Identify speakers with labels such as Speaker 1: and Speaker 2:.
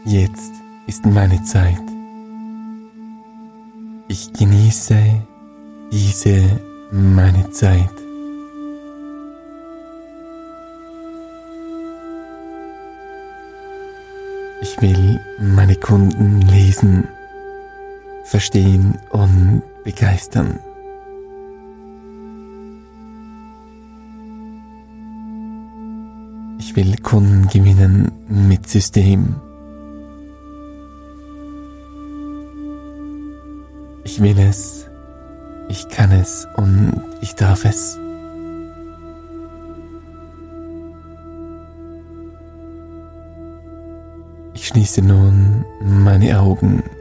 Speaker 1: Jetzt ist meine Zeit. Ich genieße diese meine Zeit. Ich will meine Kunden lesen, verstehen und begeistern. Ich will Kunden gewinnen mit System. Ich will es, ich kann es und ich darf es. Ich schließe nun meine Augen.